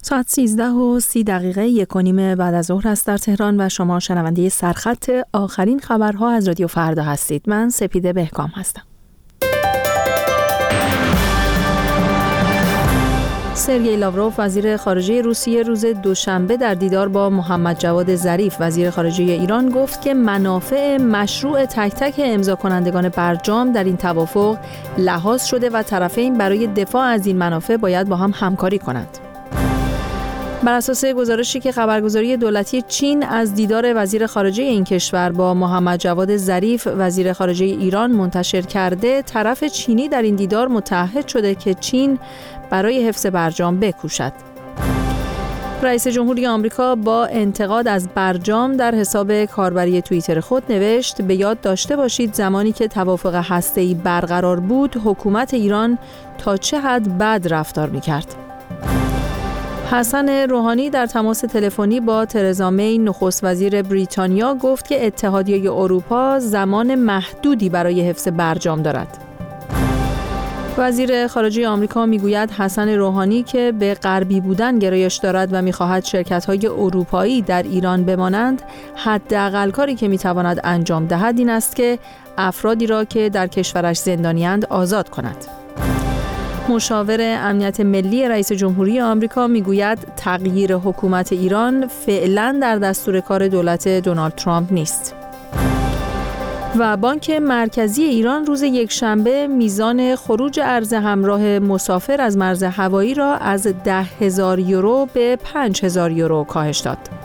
ساعت 13:30 1:15 بعد از ظهر است در تهران و شما شنونده سرخط آخرین خبرها از رادیو فردا هستید. من سپیده بهکام هستم. سرگئی لاوروف وزیر خارجه روسیه روز دوشنبه در دیدار با محمد جواد ظریف وزیر خارجه ایران گفت که منافع مشروع تک تک امضا کنندگان برجام در این توافق لحاظ شده و طرفین برای دفاع از این منافع باید با هم همکاری کنند. بر اساس گزارشی که خبرگزاری دولتی چین از دیدار وزیر خارجه این کشور با محمد جواد ظریف وزیر خارجه ایران منتشر کرده، طرف چینی در این دیدار متعهد شده که چین برای حفظ برجام بکوشد. رئیس جمهوری آمریکا با انتقاد از برجام در حساب کاربری توییتر خود نوشت: به یاد داشته باشید زمانی که توافق هسته‌ای برقرار بود، حکومت ایران تا چه حد بد رفتار می‌کرد. حسن روحانی در تماس تلفنی با ترزا می نخست وزیر بریتانیا گفت که اتحادیه اروپا زمان محدودی برای حفظ برجام دارد. وزیر خارجه آمریکا میگوید حسن روحانی که به غربی بودن گرایش دارد و میخواهد شرکت‌های اروپایی در ایران بمانند، حداقل کاری که میتواند انجام دهد این است که افرادی را که در کشورش زندانی‌اند آزاد کند. مشاور امنیت ملی رئیس جمهوری آمریکا میگوید تغییر حکومت ایران فعلا در دستور کار دولت دونالد ترامپ نیست. و بانک مرکزی ایران روز یکشنبه میزان خروج ارز همراه مسافر از مرز هوایی را از 10,000 یورو به 5,000 یورو کاهش داد.